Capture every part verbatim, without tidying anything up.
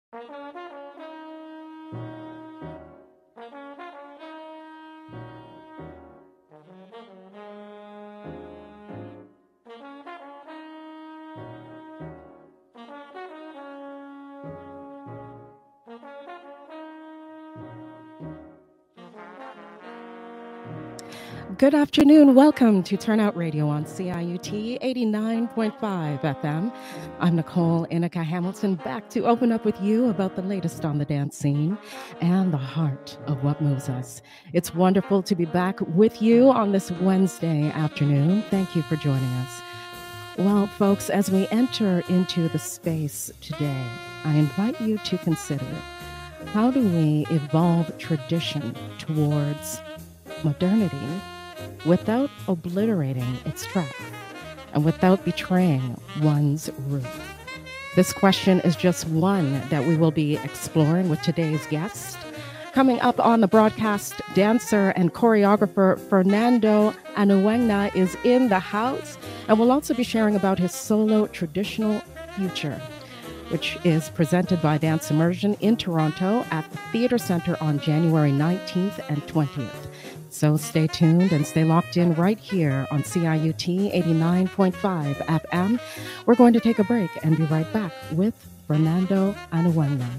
Good afternoon. Welcome to Turnout Radio on C I U T eighty-nine point five F M. I'm Nicole Inika Hamilton, back to open up with you about the latest on the dance scene and the heart of what moves us. It's wonderful to be back with you on this Wednesday afternoon. Thank you for joining us. Well, folks, as we enter into the space today, I invite you to consider, how do we evolve tradition towards modernity without obliterating its track and without betraying one's root? This question is just one that we will be exploring with today's guest. Coming up on the broadcast, dancer and choreographer Fernando Anuengna is in the house, and we'll also be sharing about his solo Traditional Future, which is presented by Dance Immersion in Toronto at the Theatre Centre on January nineteenth and twentieth. So stay tuned and stay locked in right here on C I U T eighty-nine point five F M. We're going to take a break and be right back with Fernando Anuengna.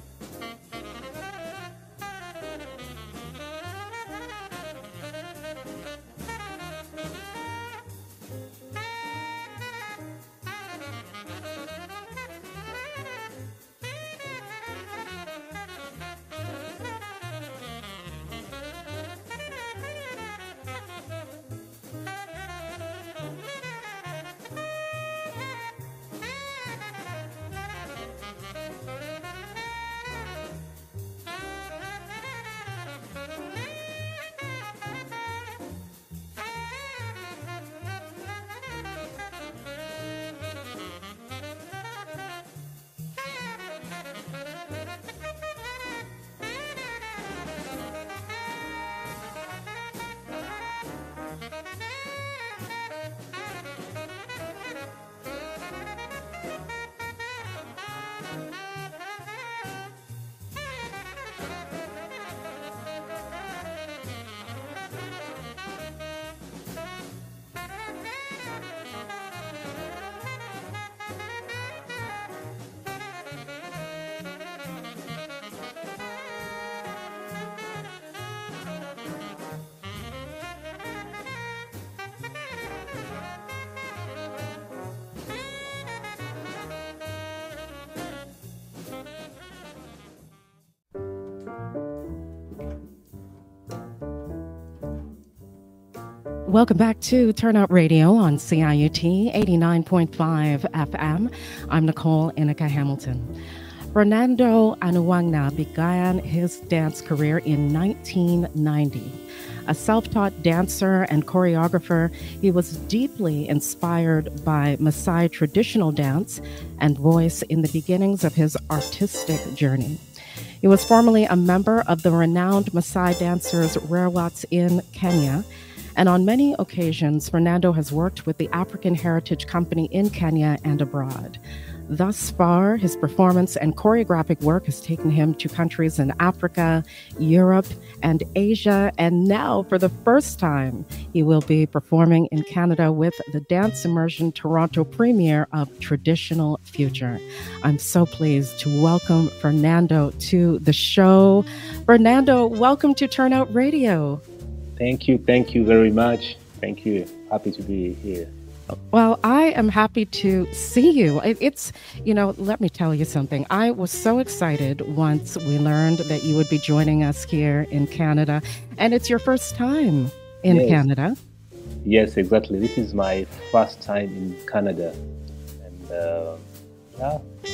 Welcome back to Turnout Radio on C I U T eighty-nine point five F M. I'm Nicole Inika Hamilton. Fernando Anuengna began his dance career in nineteen ninety. A self-taught dancer and choreographer, he was deeply inspired by Maasai traditional dance and voice in the beginnings of his artistic journey. He was formerly a member of the renowned Maasai dancers Rerwats in Kenya. And on many occasions, Fernando has worked with the African Heritage Company in Kenya and abroad. Thus far, his performance and choreographic work has taken him to countries in Africa, Europe, and Asia. And now, for the first time, he will be performing in Canada with the Dance Immersion Toronto premiere of Traditional Future. I'm so pleased to welcome Fernando to the show. Fernando, welcome to Turnout Radio. Thank you. Thank you very much. Thank you. Happy to be here. Well, I am happy to see you. It, it's, you know, let me tell you something. I was so excited once we learned that you would be joining us here in Canada. And it's your first time in Yes. Canada. Yes, exactly. This is my first time in Canada. And uh, yeah,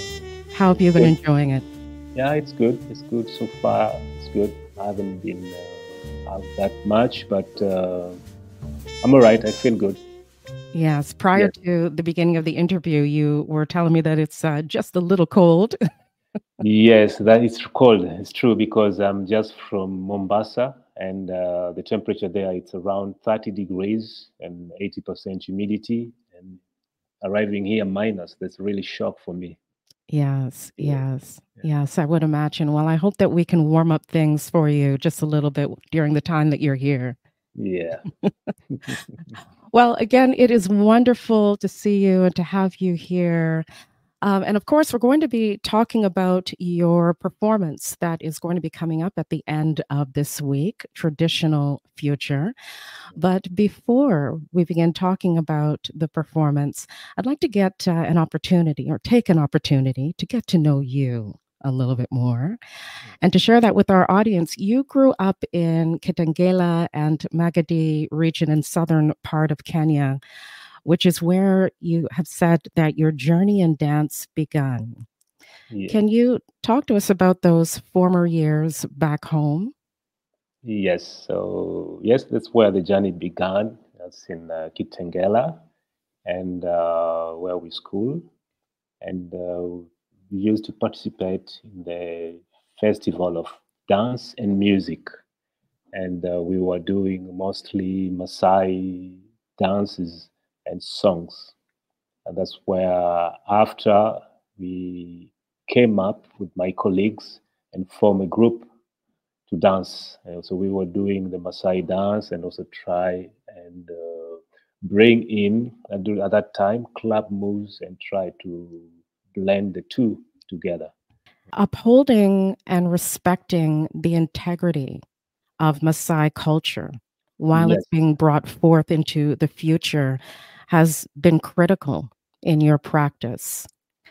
How have you been good. enjoying it? Yeah, it's good. It's good so far. It's good. I haven't been uh, out that much, but uh, I'm all right. I feel good. Yes. Prior Yes. to the beginning of the interview, you were telling me that it's uh, just a little cold. Yes, that is cold. It's true because I'm just from Mombasa, and uh, the temperature there it's around thirty degrees and eighty percent humidity. And arriving here minus, that's really shock for me. Yes, Yeah. yes. Yes, I would imagine. Well, I hope that we can warm up things for you just a little bit during the time that you're here. Yeah. Well, again, it is wonderful to see you and to have you here. Um, and of course, we're going to be talking about your performance that is going to be coming up at the end of this week, Traditional Future. But before we begin talking about the performance, I'd like to get uh, an opportunity or take an opportunity to get to know you a little bit more and to share that with our audience. You grew up in Kitengela and Magadi region in southern part of Kenya, which is where you have said that your journey in dance began. Yeah. Can you talk to us about those former years back home? Yes. So yes, that's where the journey began. That's in uh, Kitengela, and uh, where we school, and uh, we used to participate in the festival of dance and music, and uh, we were doing mostly Maasai dances and songs. And that's where, after we came up with my colleagues and form a group to dance. And so we were doing the Maasai dance and also try and uh, bring in, and do, at that time, club moves and try to blend the two together. Upholding and respecting the integrity of Maasai culture while Yes. it's being brought forth into the future has been critical in your practice.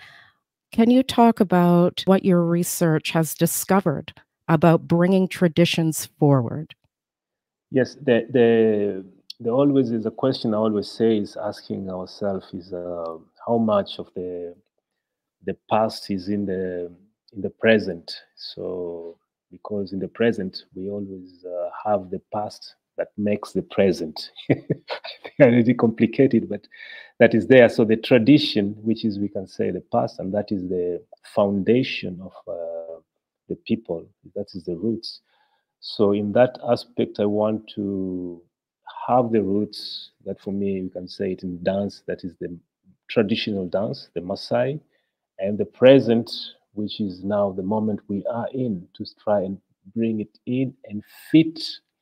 Can you talk about what your research has discovered about bringing traditions forward? Yes, the, the, the always is a question I always say is asking ourselves is uh, how much of the the past is in the in the present. So because in the present we always uh, have the past that makes the present. I think I really complicated, but that is there. So the tradition, which is we can say the past, and that is the foundation of uh, the people. That is the roots. So in that aspect, I want to have the roots. That for me, you can say it in dance. That is the traditional dance, the Maasai, and the present, which is now the moment we are in, to try and bring it in and fit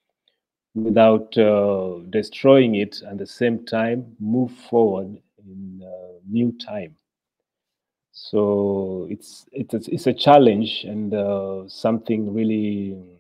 without uh, destroying it, and at the same time move forward in uh, new time. So it's it's it's a challenge and uh, something really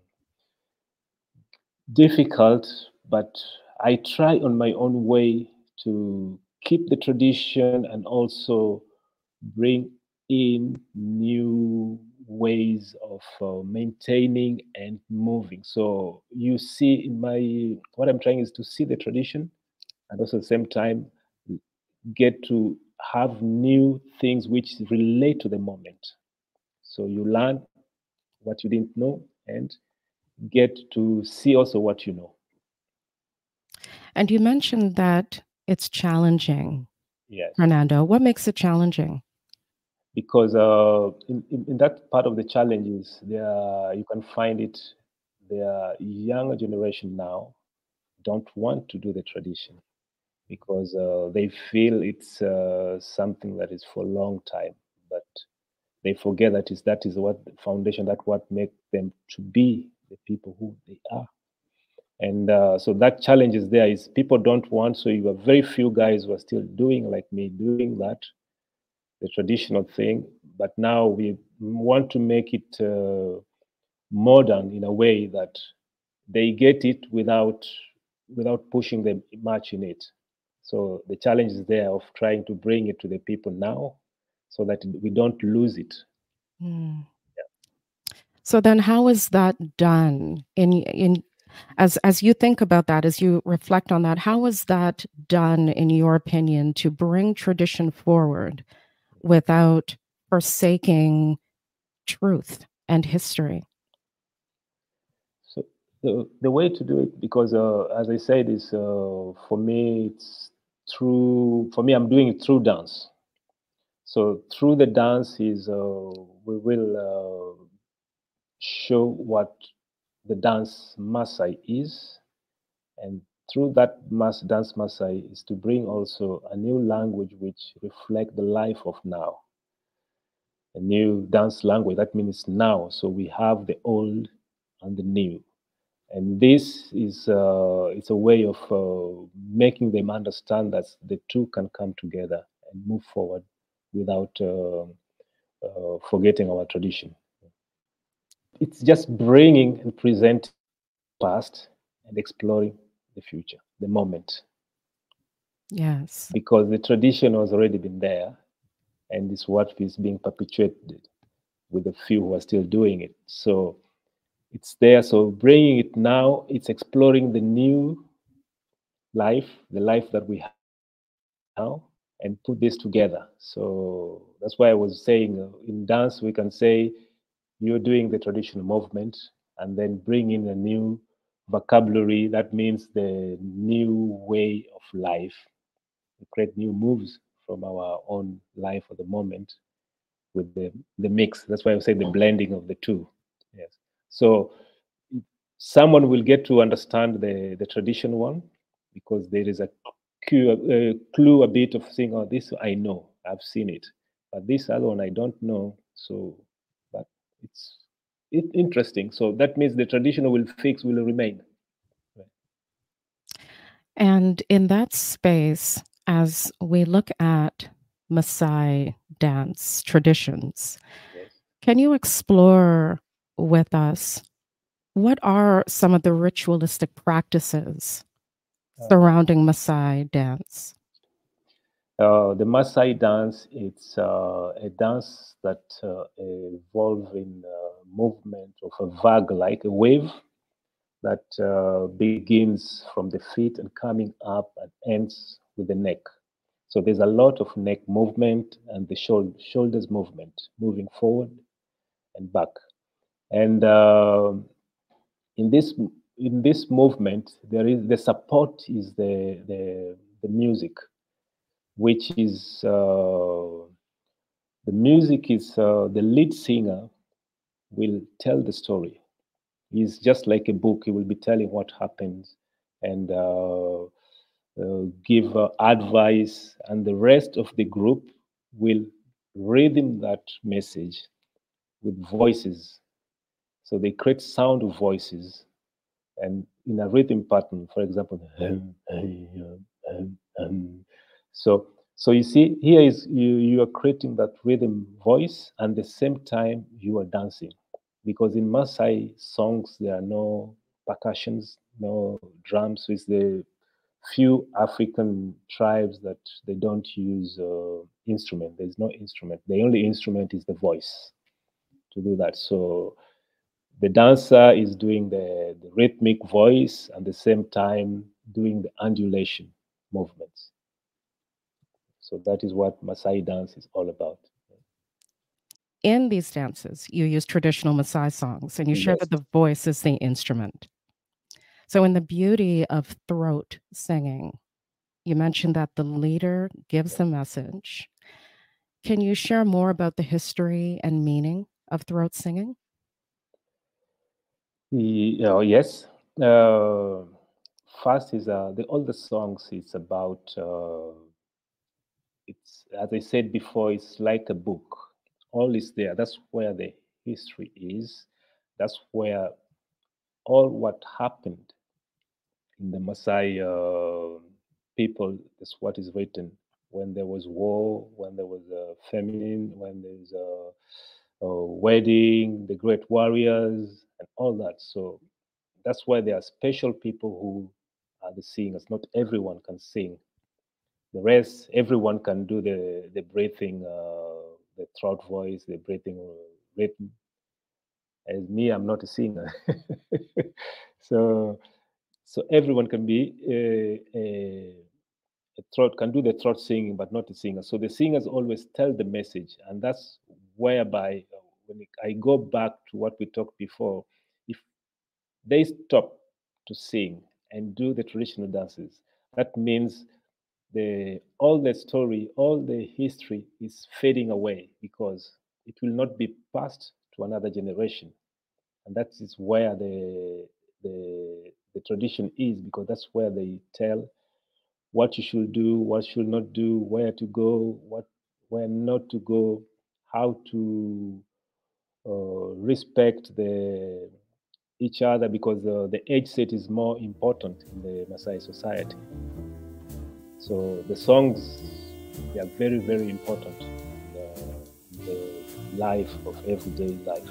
difficult, but I try on my own way to keep the tradition and also bring in new ways of uh, maintaining and moving. So you see, in my what I'm trying is to see the tradition and also at the same time get to have new things which relate to the moment. So you learn what you didn't know and get to see also what you know. And you mentioned that it's challenging. Yes. Fernando, what makes it challenging? Because uh, in, in, in that part of the challenges, there you can find it. The younger generation now don't want to do the tradition because uh, they feel it's uh, something that is for a long time, but they forget that is that is what the foundation, that what make them to be the people who they are. And uh, so that challenge is there. Is people don't want. So you have very few guys who are still doing like me, doing that the traditional thing, but now we want to make it uh, modern in a way that they get it without without pushing them much in it. So the challenge is there of trying to bring it to the people now, so that we don't lose it. Hmm. So then how is that done in in as as you think about that, as you reflect on that, how is that done in your opinion to bring tradition forward without forsaking truth and history? So the, the way to do it, because uh, as I said, is uh, for me it's through. For me, I'm doing it through dance. So through the dance is uh, we will uh, show what the dance Maasai is, and through that mass dance Maasai is to bring also a new language which reflect the life of now. a new dance language. That means now. So we have the old and the new. And this is uh, it's a way of uh, making them understand that the two can come together and move forward without uh, uh, forgetting our tradition. It's just bringing and presenting the past and exploring the future, the moment. Yes. Because the tradition has already been there, and it's what is being perpetuated with the few who are still doing it. So it's there. So bringing it now, it's exploring the new life, the life that we have now, and put this together. So that's why I was saying uh, in dance, we can say you're doing the traditional movement and then bring in a new vocabulary. That means the new way of life. We create new moves from our own life at the moment with the, the mix. That's why I say the blending of the two. Yes. So someone will get to understand the, the traditional one because there is a clue, a clue a bit of saying, oh, this I know, I've seen it. But this other one I don't know. So, but it's it, interesting. So that means the traditional will fix, will remain. And in that space, as we look at Maasai dance traditions, Yes. can you explore with us what are some of the ritualistic practices surrounding Maasai dance? Uh, the Maasai dance, it's uh, a dance that uh, evolves in uh, movement of a vag, like a wave that uh, begins from the feet and coming up and ends with the neck. So there's a lot of neck movement and the shoul- shoulders movement, moving forward and back. And uh, in this in this movement, there is the support is the the, the music, which is uh, the music is uh, the lead singer will tell the story. He's just like a book. He will be telling what happens and uh, uh, give uh, advice, and the rest of the group will rhythm that message with voices. So they create sound of voices and in a rhythm pattern, for example. So so you see here is you you are creating that rhythm voice and the same time you are dancing because in Maasai songs there are no percussions, no drums. So it's the few African tribes that they don't use uh, instrument. There's no instrument. The only instrument is the voice to do that. So the dancer is doing the, the rhythmic voice and at the same time doing the undulation movements. So that is what Maasai dance is all about. In these dances, you use traditional Maasai songs and you share Yes. that the voice is the instrument. So, in the beauty of throat singing, you mentioned that the leader gives the message. Can you share more about the history and meaning of throat singing? He, uh, yes. Uh, first is uh, the all the songs. It's about. Uh, it's as I said before. It's like a book. All is there. That's where the history is. That's where all what happened in the Maasai uh, people. That's what is written. When there was war, when there was a famine, when there's a, a wedding, the great warriors, and all that. So that's why there are special people who are the singers. Not everyone can sing. The rest, everyone can do the the breathing, uh, the throat voice, the breathing uh, rhythm. As me, I'm not a singer, so so everyone can be a, a, a throat can do the throat singing, but not the singer. So the singers always tell the message, and that's whereby uh, when I go back to what we talked before, if they stop to sing and do the traditional dances, that means the all the story, all the history is fading away because it will not be passed to another generation, and that is where the the the tradition is because that's where they tell what you should do, what should not do, where to go, what where not to go, how to uh, respect the each other, because uh, the age set is more important in the Maasai society. So the songs, they are very, very important in the, in the life of everyday life.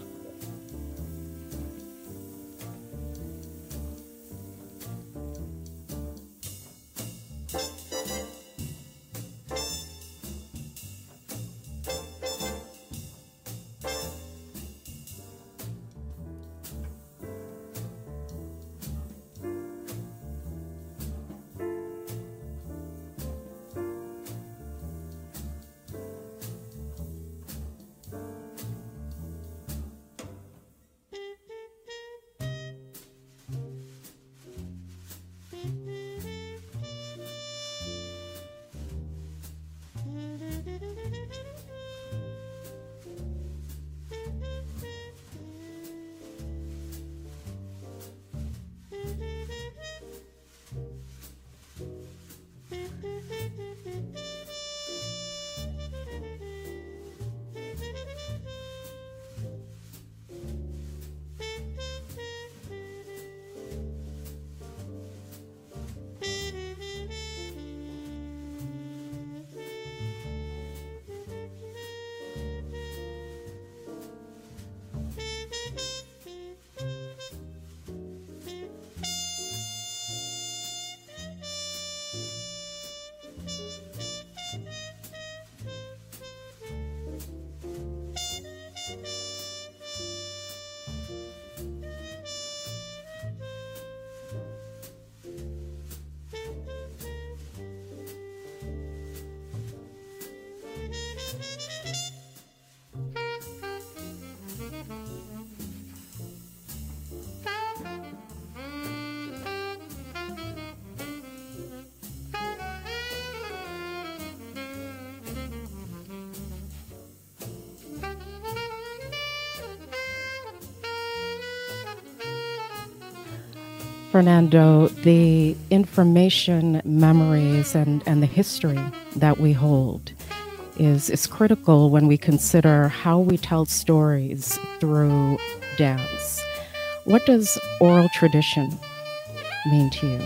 Fernando, the information, memories, and, and the history that we hold is, is critical when we consider how we tell stories through dance. What does oral tradition mean to you?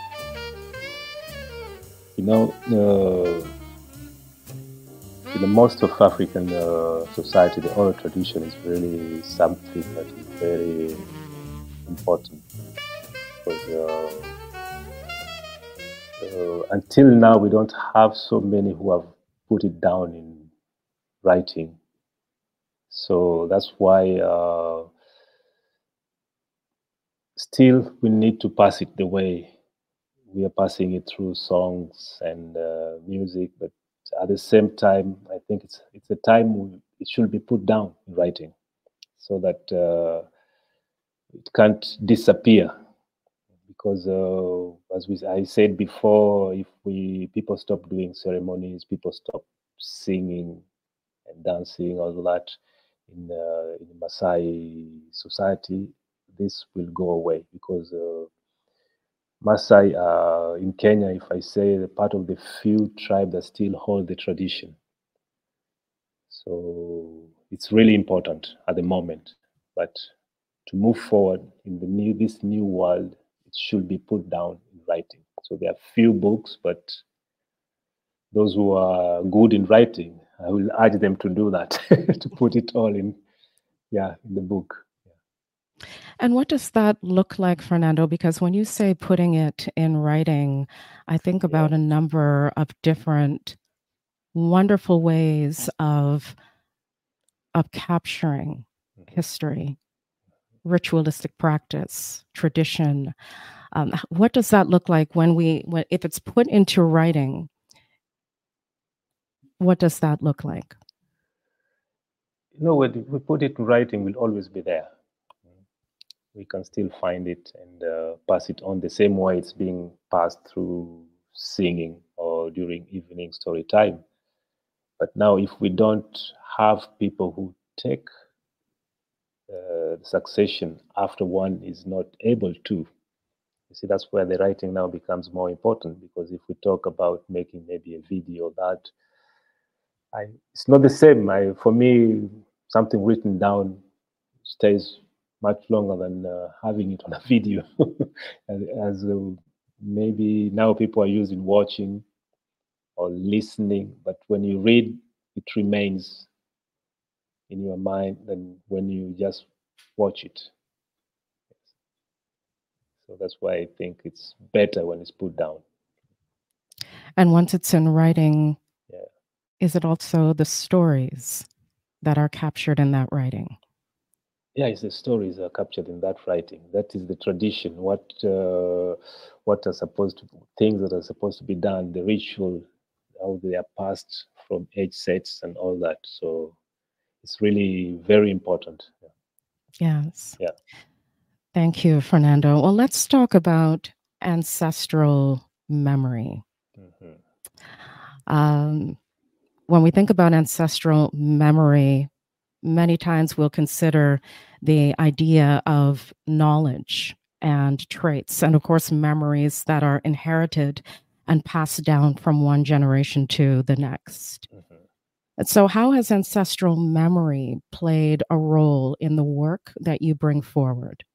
You know, uh, in the most of African uh, society, the oral tradition is really something that is very important. Because uh, uh, until now, we don't have so many who have put it down in writing. So that's why uh, still we need to pass it the way we are passing it through songs and uh, music. But at the same time, I think it's it's a time we, it should be put down in writing, so that uh, it can't disappear. Because uh, as we, I said before, if we people stop doing ceremonies, people stop singing and dancing, all that in uh, in Maasai society, this will go away. Because uh, Maasai uh, in Kenya, if I say, the part of the few tribe that still hold the tradition. So it's really important at the moment, but to move forward in the new this new world, it should be put down in writing. So there are few books, but those who are good in writing, I will urge them to do that, to put it all in, yeah, in the book. And what does that look like, Fernando? Because when you say putting it in writing, I think about yeah. a number of different wonderful ways of of capturing mm-hmm. history, ritualistic practice, tradition. Um, what does that look like when we, when, if it's put into writing? What does that look like? You know, when we put it in writing, will always be there. We can still find it and uh, pass it on the same way it's being passed through singing or during evening story time. But now, if we don't have people who take uh, the succession after one is not able to, you see, that's where the writing now becomes more important. Because if we talk about making maybe a video that I, it's not the same. I, for me, something written down stays much longer than uh, having it on a video. as as, uh, maybe now people are using watching or listening, but when you read, it remains in your mind than when you just watch it. So that's why I think it's better when it's put down. And once it's in writing, Yeah. is it also the stories that are captured in that writing? Yeah, it's the stories are captured in that writing. That is the tradition. What uh, what are supposed to things that are supposed to be done, the ritual, how they are passed from age sets and all that. So it's really very important. Yes. Yeah. Thank you, Fernando. Well, let's talk about ancestral memory. Mm-hmm. Um, when we think about ancestral memory, many times we'll consider the idea of knowledge and traits, and of course, memories that are inherited and passed down from one generation to the next. Mm-hmm. And so, how has ancestral memory played a role in the work that you bring forward?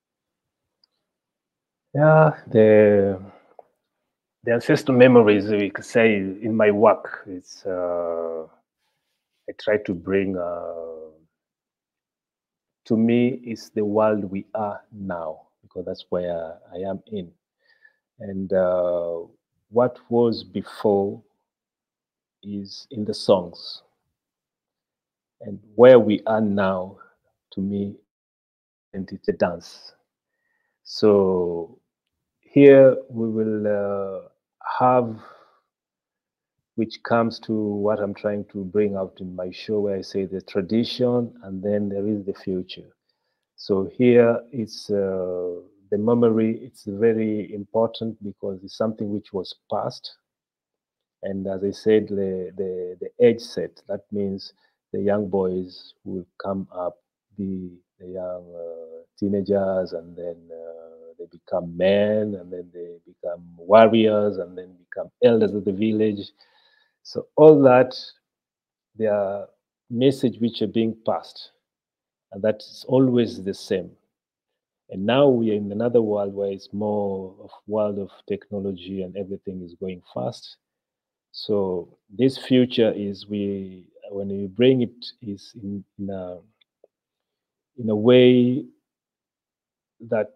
Yeah, the the ancestral memories, we could say, in my work, it's uh, I try to bring. Uh, to me, it's the world we are now because that's where I am in, and uh, what was before is in the songs, and where we are now, to me, and it's a dance. So here we will uh, have which comes to what I'm trying to bring out in my show, where I say the tradition and then there is the future. So here it's uh, the memory. It's very important because it's something which was past, and as I said, the the, the age set. That means the young boys will come up, be the young uh, teenagers, and then uh, they become men, and then they become warriors, and then become elders of the village. So all that, they are message which are being passed, and that's always the same. And now we are in another world where it's more of world of technology and everything is going fast. So this future is we when we bring it is in, in a in a way that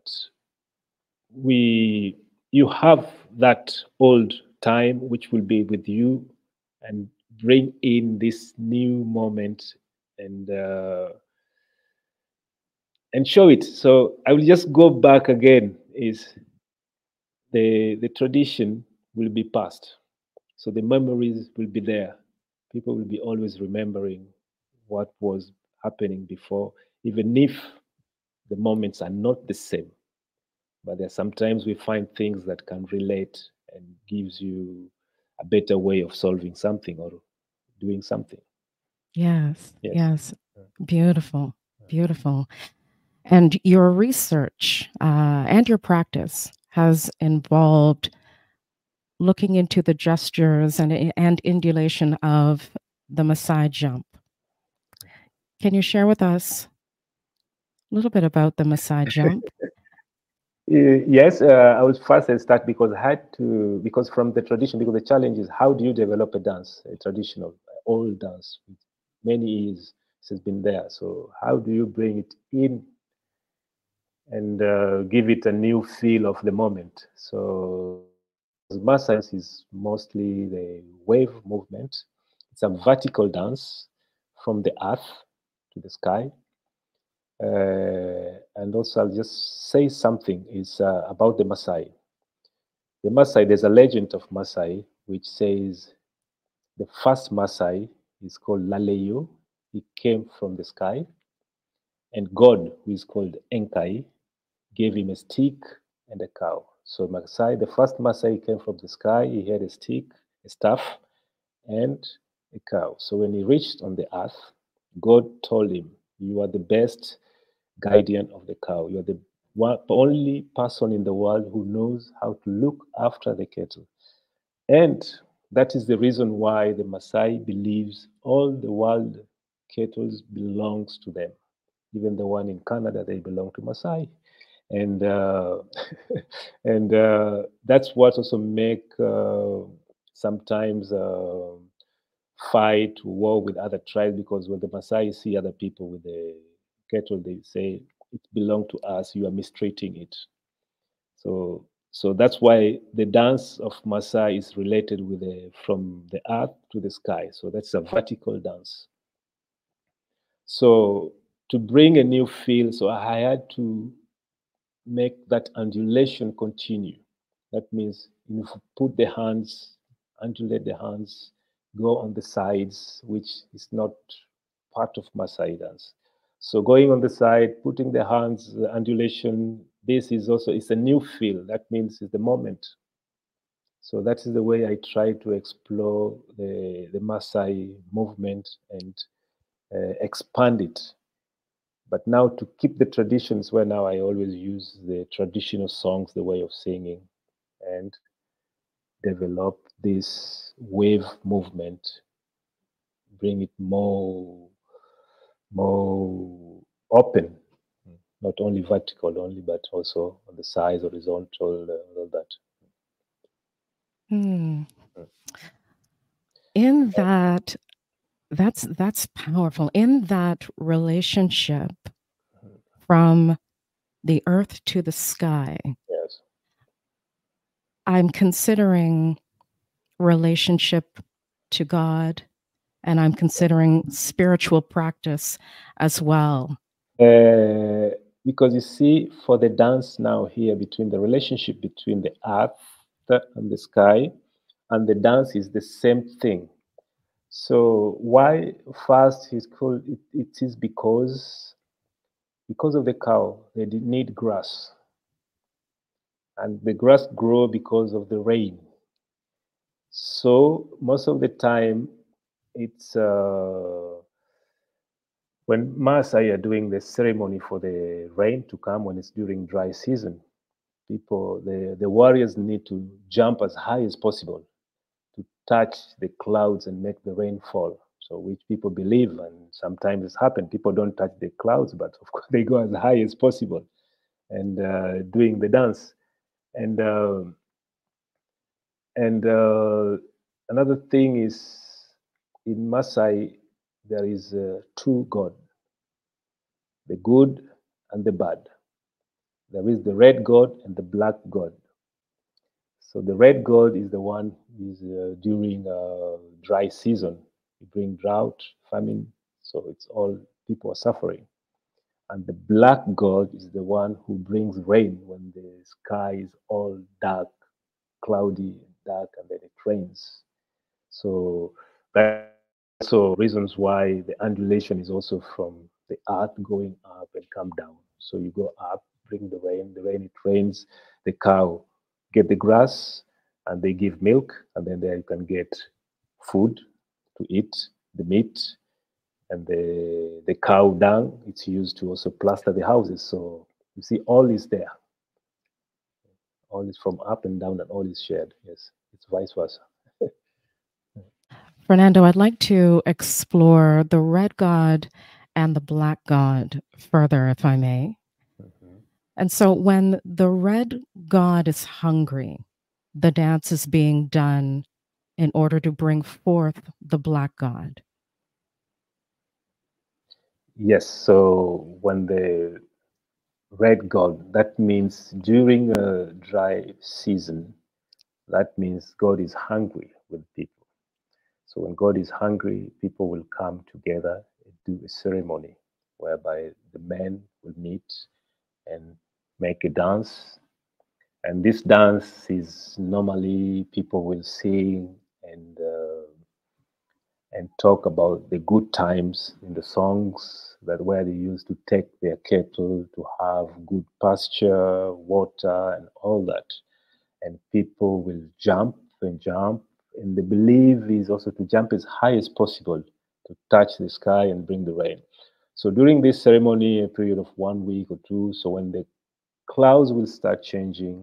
we you have that old time which will be with you and bring in this new moment and uh, and show it. So I will just go back again. Is the the tradition will be passed, so the memories will be there. People will be always remembering what was happening before, even if the moments are not the same. But there sometimes we find things that can relate and gives you a better way of solving something or doing something. Yes, Yes. yes. Beautiful, beautiful. And your research uh, and your practice has involved looking into the gestures and, and indulation of the Maasai jump. Can you share with us a little bit about the Maasai jump? Uh, yes, uh, I will first start because I had to, because from the tradition, because the challenge is how do you develop a dance, a traditional, old dance, with many years has been there. So how do you bring it in and uh, give it a new feel of the moment? So Maasai is mostly the wave movement. It's a vertical dance from the earth to the sky. Uh, and also, I'll just say something is uh, about the Maasai. The Maasai, there's a legend of Maasai which says the first Maasai is called Laleyo. He came from the sky, and God, who is called Enkai, gave him a stick and a cow. So Maasai, the first Maasai came from the sky. He had a stick, a staff, and a cow. So when he reached on the earth, God told him, "You are the best guardian of the cow. You are the one, only person in the world who knows how to look after the cattle." And that is the reason why the Maasai believes all the wild cattle belongs to them. Even the one in Canada, they belong to Maasai. And uh, and uh, that's what also make uh, sometimes uh, fight, war with other tribes, because when the Maasai see other people with the cattle, they say, it belongs to us, you are mistreating it. So so that's why the dance of Maasai is related with the from the earth to the sky. So that's a vertical dance. So to bring a new feel, so I had to make that undulation continue. That means you put the hands, undulate the hands, go on the sides, which is not part of Maasai dance. So going on the side, putting the hands, the undulation, this is also, it's a new feel. That means it's the moment. So that is the way I try to explore the, the Maasai movement and uh, expand it. But now to keep the traditions, where now I always use the traditional songs, the way of singing, and develop this wave movement, bring it more, more open, not only vertical only, but also on the sides, horizontal, uh, all that. Hmm. In that, that's that's powerful. In that relationship from the earth to the sky, Yes. I'm considering relationship to God, and I'm considering spiritual practice as well. Uh, because you see, for the dance now here, between the relationship between the earth and the sky, and the dance is the same thing. So why fast is called? It, it is because because of the cow, they did need grass, and the grass grow because of the rain. So most of the time, it's uh, when Maasai are doing the ceremony for the rain to come when it's during dry season. People, the, the warriors need to jump as high as possible to touch the clouds and make the rain fall. So which people believe, and sometimes it's happened. People don't touch the clouds, but of course they go as high as possible and uh, doing the dance. And uh, and uh, another thing is in Maasai there is uh, two God, the good and the bad. There is the red God and the black God. So the red God is the one is uh, during uh, dry season. You bring drought, famine, so it's all people are suffering. And the black God is the one who brings rain when the sky is all dark, cloudy, dark, and then it rains. So that's also reasons why the undulation is also from the earth going up and come down. So you go up, bring the rain, the rain it rains, the cow get the grass and they give milk, and then there you can get food to eat, the meat, and the the cow dung. It's used to also plaster the houses. So you see, all is there. All is from up and down, and all is shared. Yes, it's vice versa. Fernando, I'd like to explore the red God and the black God further, if I may. Mm-hmm. And so when the red God is hungry, the dance is being done in order to bring forth the black God. Yes, so when the red God, that means during a dry season, that means God is hungry with people. So when God is hungry, people will come together and do a ceremony whereby the men will meet and make a dance. And this dance is normally people will sing and uh, and talk about the good times in the songs that where they used to take their cattle to have good pasture, water, and all that. And people will jump and jump. And the belief is also to jump as high as possible to touch the sky and bring the rain. So during this ceremony, a period of one week or two, so when the clouds will start changing,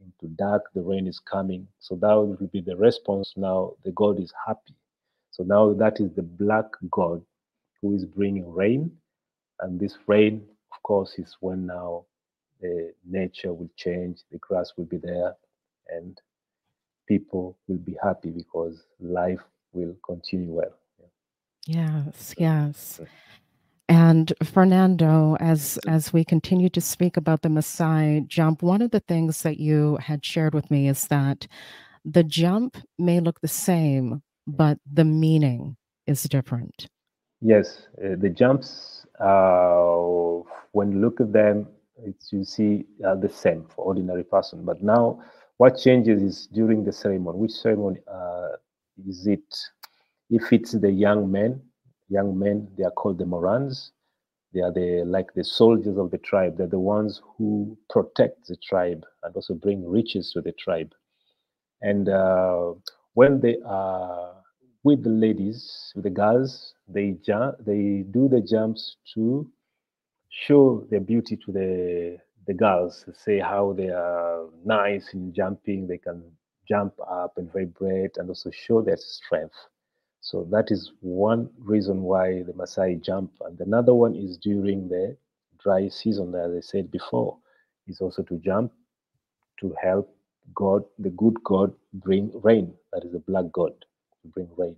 into dark, the rain is coming. So that will be the response. Now the god is happy. So now that is the black god who is bringing rain. And this rain, of course, is when now the nature will change, the grass will be there, and people will be happy because life will continue well. Yes, yes. And Fernando, as as we continue to speak about the Maasai jump, one of the things that you had shared with me is that the jump may look the same, but the meaning is different. Yes, uh, the jumps, uh, when you look at them, it's, you see are the same for ordinary person. But now, what changes is during the ceremony. Which ceremony uh, is it? If it's the young men, young men, they are called the Morans. They are the like the soldiers of the tribe. They're the ones who protect the tribe and also bring riches to the tribe. And uh, when they are with the ladies, with the girls, they jump, they do the jumps to show their beauty to the the girls, to say how they are nice in jumping. They can jump up and vibrate, and also show their strength. So that is one reason why the Maasai jump. And another one is during the dry season, as I said before, is also to jump to help God, the good God, bring rain. That is the black God to bring rain.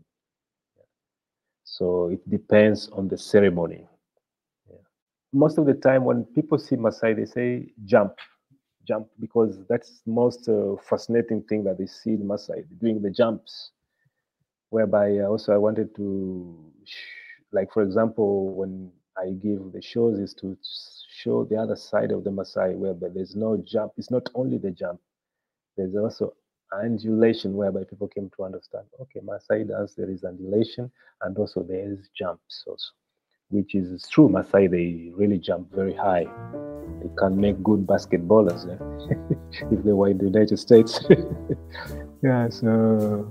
So it depends on the ceremony. Yeah. Most of the time, when people see Maasai, they say jump, jump, because that's the most uh, fascinating thing that they see in Maasai, doing the jumps. Whereby uh, also I wanted to, sh- like for example, when I give the shows, is to show the other side of the Maasai, whereby there's no jump. It's not only the jump. There's also undulation, whereby people came to understand, okay, Maasai dance, there is undulation, and also there is jumps also, which is true. Maasai, they really jump very high. They can make good basketballers eh? if they were in the United States. Yeah, so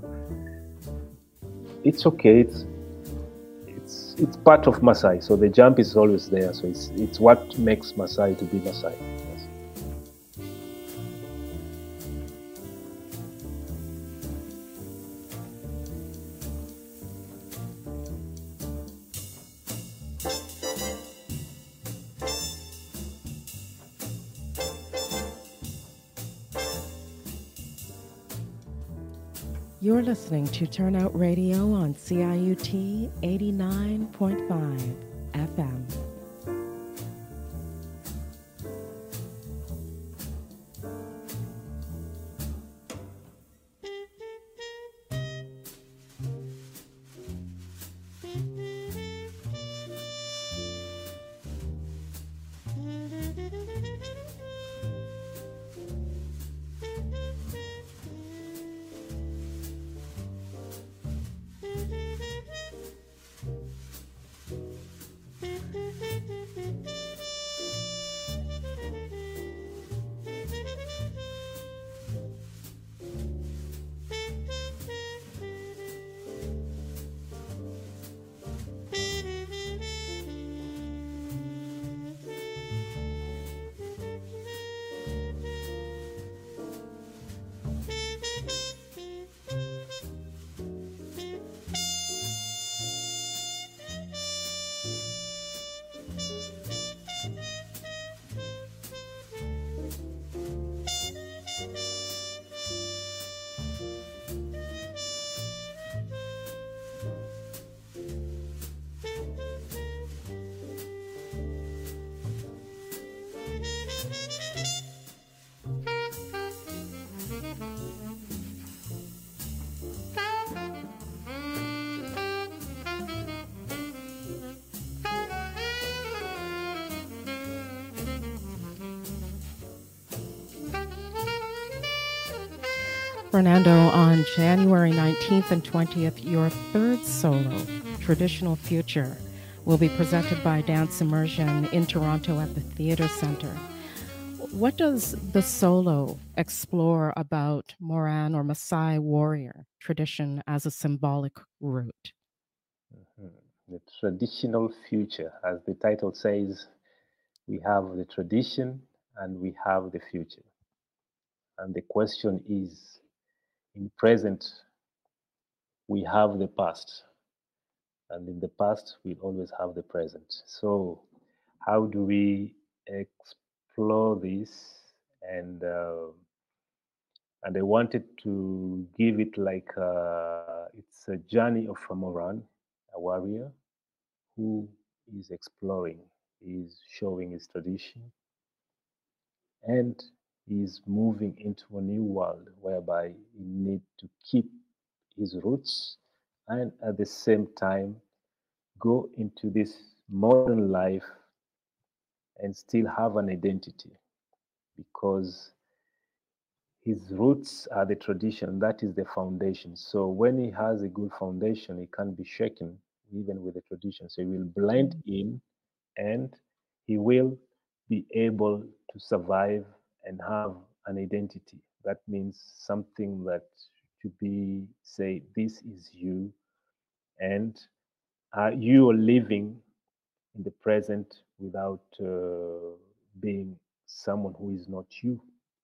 it's okay. It's it's it's part of Maasai. So the jump is always there. So it's it's what makes Maasai to be Maasai. Yes. You're listening to Turnout Radio on C I U T eighty-nine point five F M. Fernando, on January nineteenth and twentieth, your third solo, Traditional Future, will be presented by Dance Immersion in Toronto at the Theatre Centre. What does the solo explore about Moran or Maasai warrior tradition as a symbolic root? Mhm. The traditional future, as the title says, we have the tradition and we have the future. And the question is, in present, we have the past, and in the past, we always have the present. So, how do we explore this? And uh, and I wanted to give it like uh, it's a journey of a Moran, a warrior who is exploring, is showing his tradition, and he's moving into a new world whereby he needs to keep his roots and at the same time go into this modern life and still have an identity, because his roots are the tradition, that is the foundation. So when he has a good foundation, he can't be shaken even with the tradition. So he will blend in, and he will be able to survive and have an identity. That means something that to be say, this is you, and uh, you are living in the present without uh, being someone who is not you.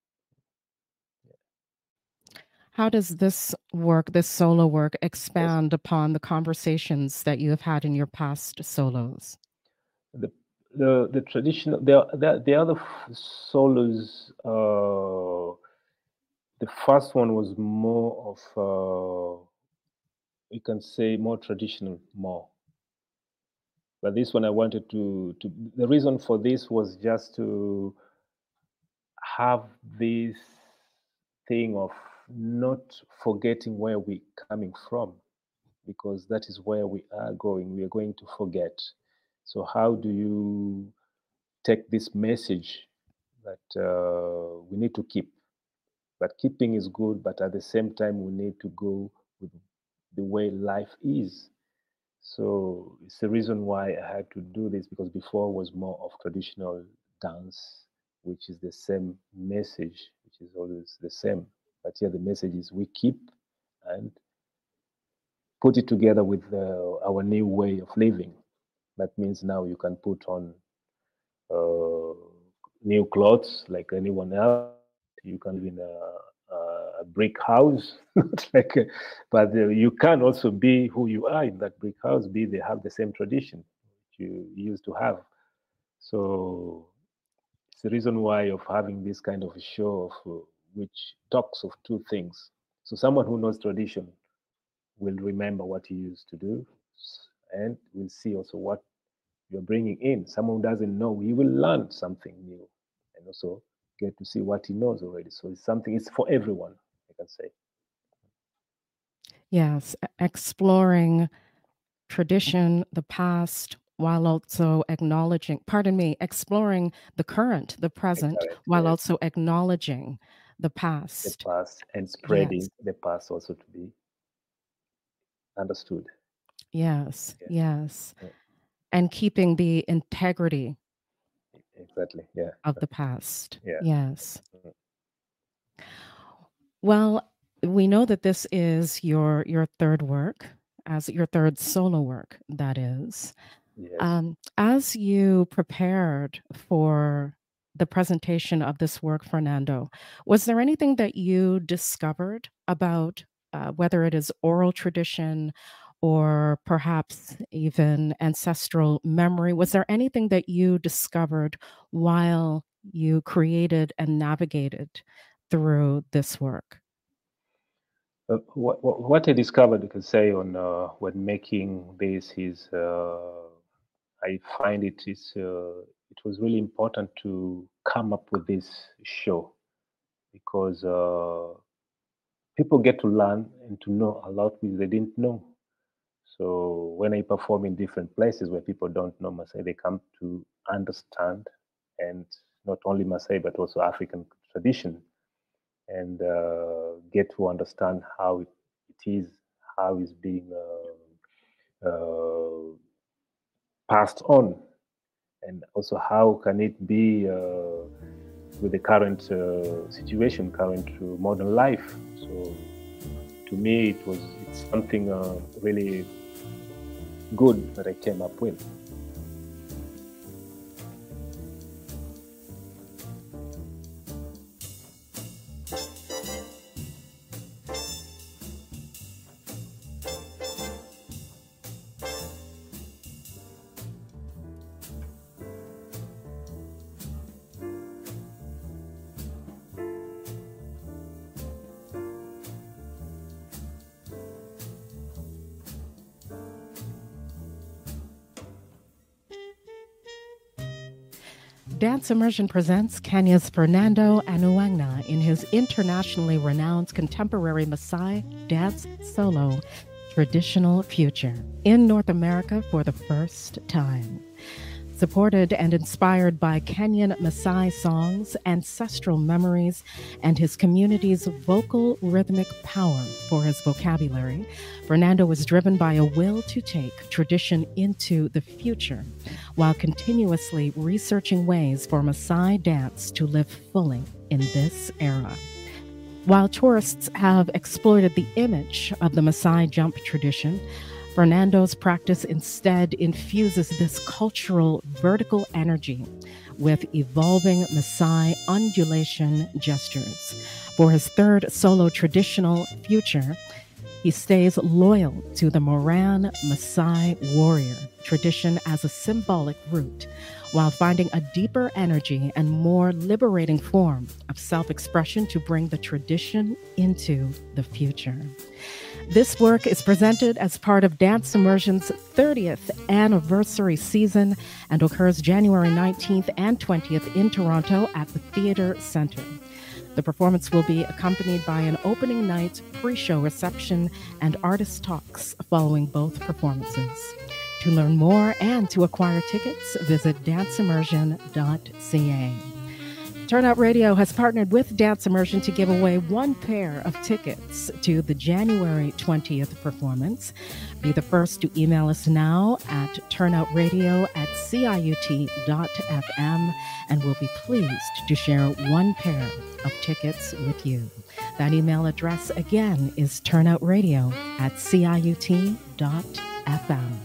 How does this work, this solo work, expand upon the conversations that you have had in your past solos? The the, the traditional, the, the, the other f- solos, uh, the first one was more of, uh, you can say, more traditional, more. But this one I wanted to, to, the reason for this was just to have this thing of not forgetting where we're coming from, because that is where we are going. We are going to forget. So, how do you take this message that uh, we need to keep? But keeping is good, but at the same time, we need to go with the way life is. So, it's the reason why I had to do this, because before was more of traditional dance, which is the same message, which is always the same. But here the message is we keep and put it together with uh, our new way of living. That means now you can put on uh, new clothes like anyone else. You can live in a, a brick house, not like, a, but uh, you can also be who you are in that brick house. Be they have the same tradition you used to have. So it's the reason why of having this kind of a show of uh, which talks of two things. So someone who knows tradition will remember what he used to do, and will see also what you're bringing in. Someone who doesn't know, he will learn something new, and also get to see what he knows already. So it's something, it's for everyone, I can say. Yes, e- exploring tradition, the past, while also acknowledging, pardon me, exploring the current, the present, Correct, while yes. also acknowledging the The past. past, and Yes, spreading the past also to be understood. yes, Yeah, yes. yeah, And keeping the integrity exactly. Yeah, of the past. yeah. Yes. Mm. Well, we know that this is your your third work, as your third solo work, that is. Yes. Um, as you prepared for the presentation of this work, Fernando, was there anything that you discovered about uh, whether it is oral tradition or perhaps even ancestral memory? Was there anything that you discovered while you created and navigated through this work? Uh, what, what what I discovered, you could say, on uh, when making this is, uh, I find it is uh, it was really important to come up with this show, because uh, people get to learn and to know a lot which they didn't know. So when I perform in different places where people don't know Maasai, they come to understand, and not only Maasai but also African tradition, and uh, get to understand how it, it is, how it's being uh, uh, passed on, and also how can it be uh, with the current uh, situation, current uh, modern life. So to me, it was it's something uh, really good that I came up with. Dance Immersion presents Kenya's Fernando Anuangna in his internationally renowned contemporary Maasai dance solo, Traditional Future, in North America for the first time. Supported and inspired by Kenyan Maasai songs, ancestral memories, and his community's vocal rhythmic power for his vocabulary, Fernando was driven by a will to take tradition into the future while continuously researching ways for Maasai dance to live fully in this era. While tourists have exploited the image of the Maasai jump tradition, Fernando's practice instead infuses this cultural vertical energy with evolving Maasai undulation gestures. For his third solo Traditional Future, he stays loyal to the Moran Maasai warrior tradition as a symbolic root, while finding a deeper energy and more liberating form of self-expression to bring the tradition into the future. This work is presented as part of Dance Immersion's thirtieth anniversary season and occurs January nineteenth and twentieth in Toronto at the Theatre Centre. The performance will be accompanied by an opening night pre-show reception and artist talks following both performances. To learn more and to acquire tickets, visit dance immersion dot c a. Turnout Radio has partnered with Dance Immersion to give away one pair of tickets to the January twentieth performance. Be the first to email us now at turnoutradio at c i u t dot f m, and we'll be pleased to share one pair of tickets with you. That email address again is turnoutradio at c i u t dot f m.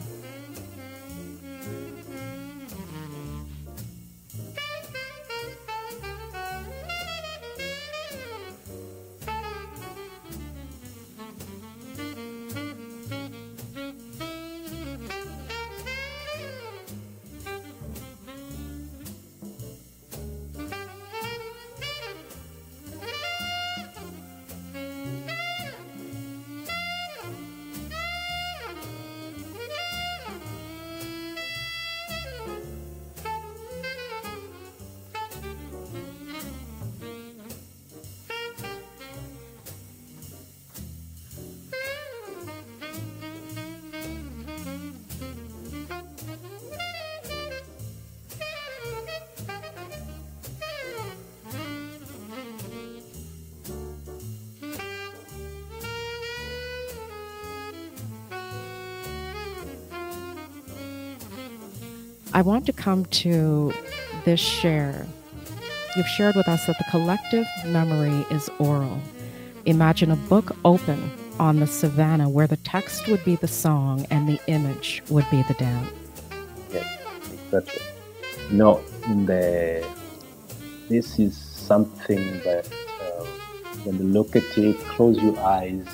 I want to come to this share. You've shared with us that the collective memory is oral. Imagine a book open on the savannah where the text would be the song and the image would be the dance. Yes, exactly. No, the this is something that uh, when you look at it, close your eyes.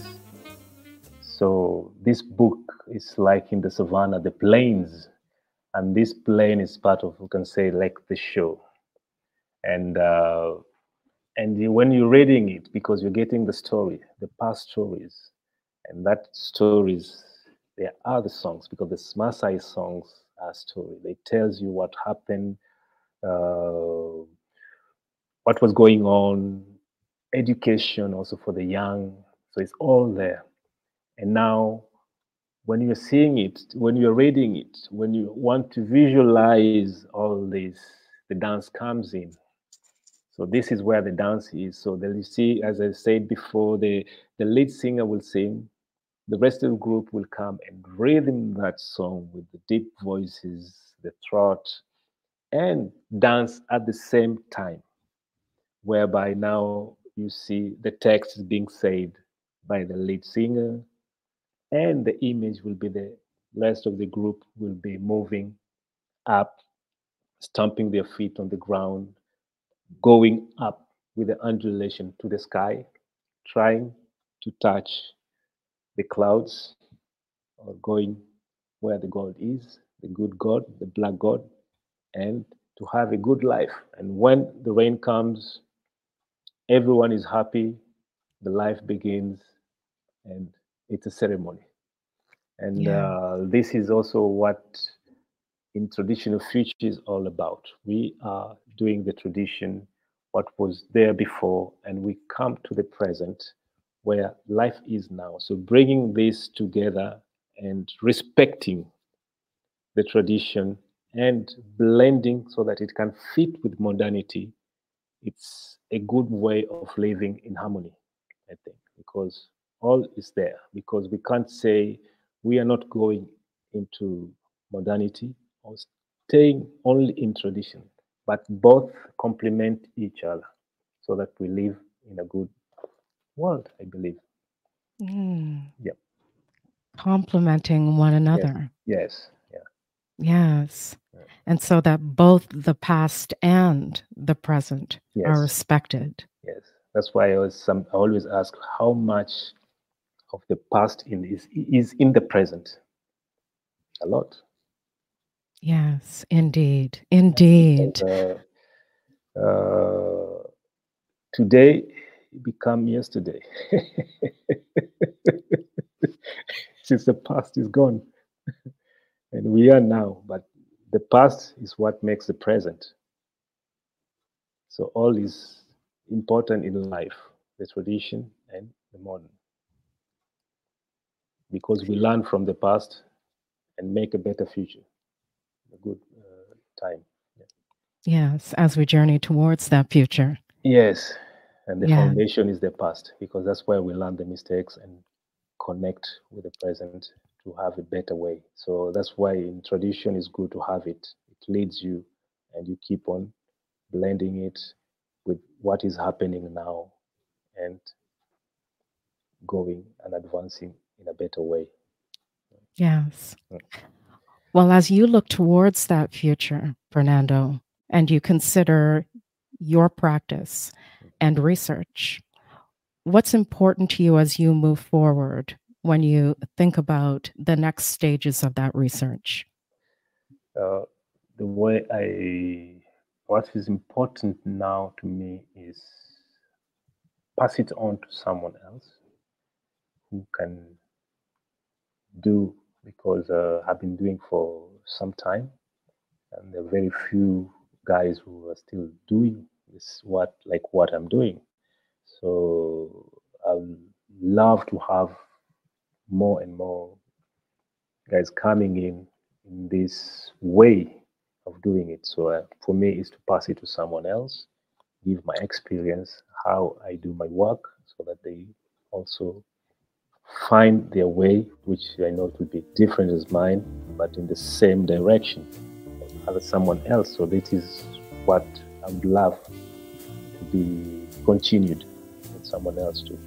So this book is like in the savannah, the plains. And this plane is part of, we can say, like the show. And uh, and you, when you're reading it, because you're getting the story, the past stories, and that stories, there are the songs, because the Maasai songs are story. They tells you what happened, uh, what was going on, education also for the young. So it's all there. And now, when you're seeing it, when you're reading it, when you want to visualize all this, the dance comes in. So this is where the dance is. So then you see, as I said before, the, the lead singer will sing, the rest of the group will come and rhythm that song with the deep voices, the throat, and dance at the same time, whereby now you see the text is being said by the lead singer, and the image will be the rest of the group will be moving up, stomping their feet on the ground, going up with the undulation to the sky, trying to touch the clouds, or going where the God is, the good God, the black God, and to have a good life. And when the rain comes, everyone is happy, the life begins, and it's a ceremony. And Yeah. uh, this is also what in traditional future is all about. We are doing the tradition, what was there before, and we come to the present where life is now. So bringing this together and respecting the tradition and blending so that it can fit with modernity, it's a good way of living in harmony, I think, because all is there. Because we can't say we are not going into modernity or staying only in tradition, but both complement each other so that we live in a good world, I believe. Mm. Yeah. Complementing one Yes. another. Yes. Yeah. Yes. And so that both the past and the present Yes. are respected. Yes. That's why I always, some, I always ask how much of the past in is is in the present. A lot. Yes, indeed. Indeed. Because, uh, uh, today become yesterday. Since the past is gone, and we are now, but the past is what makes the present. So all is important in life, the tradition and the modern, because we learn from the past and make a better future, a good uh, time. Yeah. Yes, as we journey towards that future. Yes, and the Yeah. foundation is the past, because that's where we learn the mistakes and connect with the present to have a better way. So that's why in tradition is good to have it. It leads you, and you keep on blending it with what is happening now and going and advancing in a better way. Yes. Well, as you look towards that future, Fernando, and you consider your practice and research, what's important to you as you move forward when you think about the next stages of that research? Uh, the way I, what is important now to me is pass it on to someone else who can do, because uh, I've been doing for some time, and there are very few guys who are still doing this what like what I'm doing. So I would love to have more and more guys coming in in this way of doing it. So uh, for me, is to pass it to someone else, give my experience, how I do my work, so that they also find their way, which I know it will be different as mine, but in the same direction as someone else. So this is what I would love to be continued with someone else too.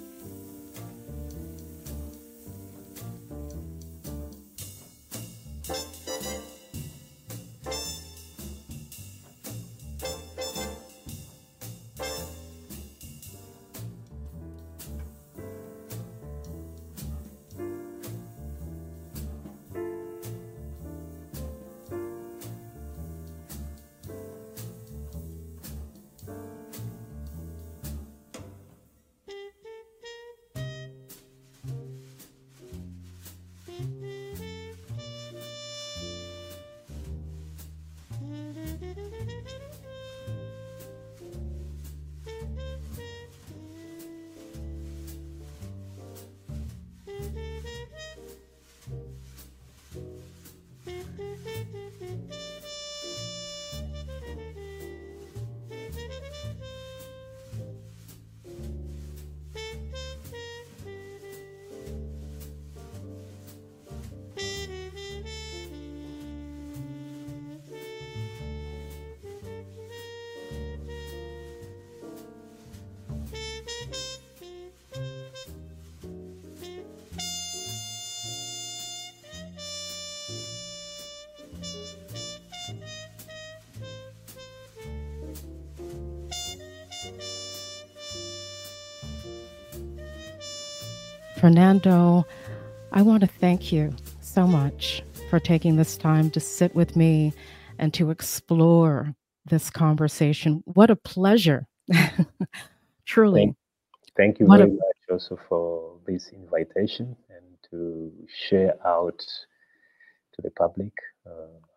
Fernando, I want to thank you so much for taking this time to sit with me and to explore this conversation. What a pleasure. Truly. Thank, thank you What very a much also for this invitation and to share out to the public. Uh,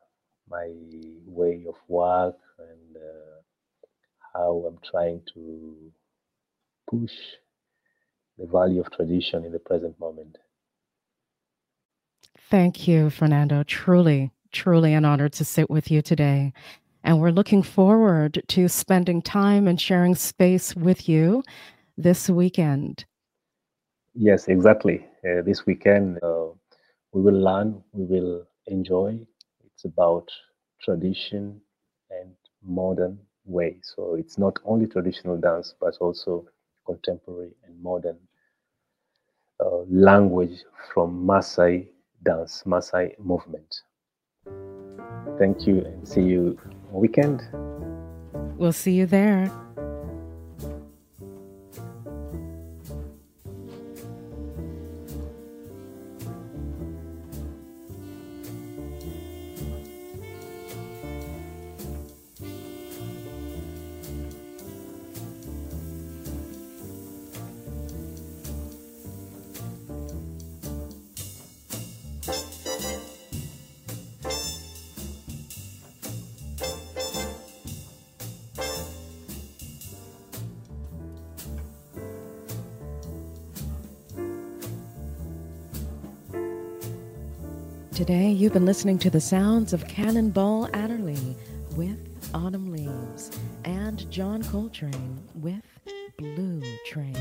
my way of work and uh, how I'm trying to push the value of tradition in the present moment. Thank you, Fernando. Truly, truly an honor to sit with you today. And we're looking forward to spending time and sharing space with you this weekend. Yes, exactly. Uh, this weekend, uh, we will learn, we will enjoy. It's about tradition and modern way. So it's not only traditional dance, but also contemporary and modern uh, language from Maasai dance, Maasai movement. Thank you and see you on weekend. We'll see you there. Today, you've been listening to the sounds of Cannonball Adderley with Autumn Leaves and John Coltrane with Blue Train.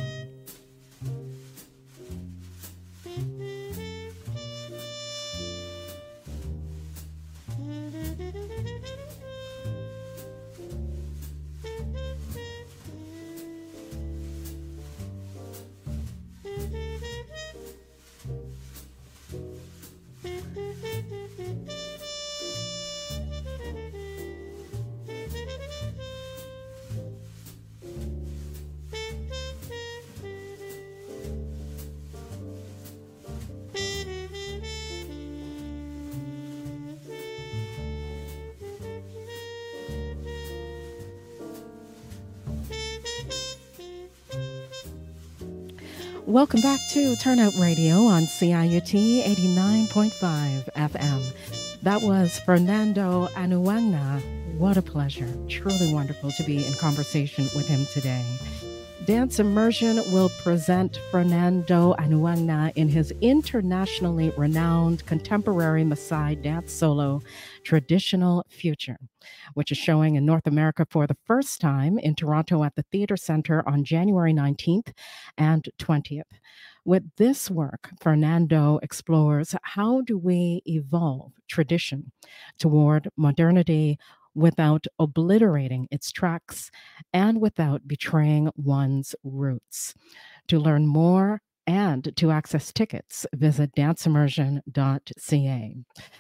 Welcome back to Turnout Radio on C I U T eighty-nine point five F M. That was Fernando Anuagna. What a pleasure. Truly wonderful to be in conversation with him today. Dance Immersion will present Fernando Anuagna in his internationally renowned contemporary Maasai dance solo, Traditional Future, which is showing in North America for the first time in Toronto at the Theatre Centre on January nineteenth and twentieth. With this work, Fernando explores how do we evolve tradition toward modernity without obliterating its tracks and without betraying one's roots. To learn more and to access tickets, visit dance immersion dot c a.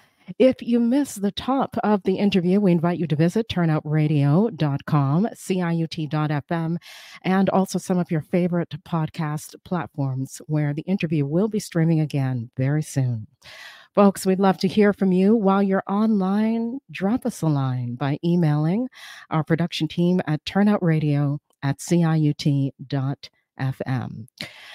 If you missed the top of the interview, we invite you to visit turnout radio dot com, C I U T dot F M, and also some of your favorite podcast platforms where the interview will be streaming again very soon. Folks, we'd love to hear from you. While you're online, drop us a line by emailing our production team at turnoutradio at C I U T dot F M.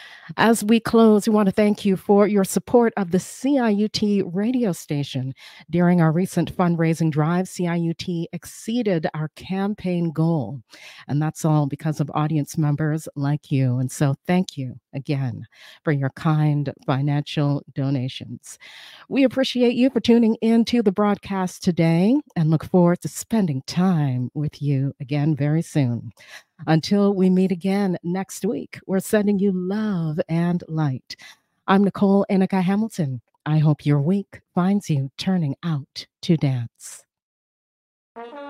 As we close, we want to thank you for your support of the C I U T radio station. During our recent fundraising drive, C I U T exceeded our campaign goal. And that's all because of audience members like you. And so thank you again for your kind financial donations. We appreciate you for tuning in to the broadcast today and look forward to spending time with you again very soon. Until we meet again next week, we're sending you love and light. I'm Nicole Enika Hamilton. I hope your week finds you turning out to dance.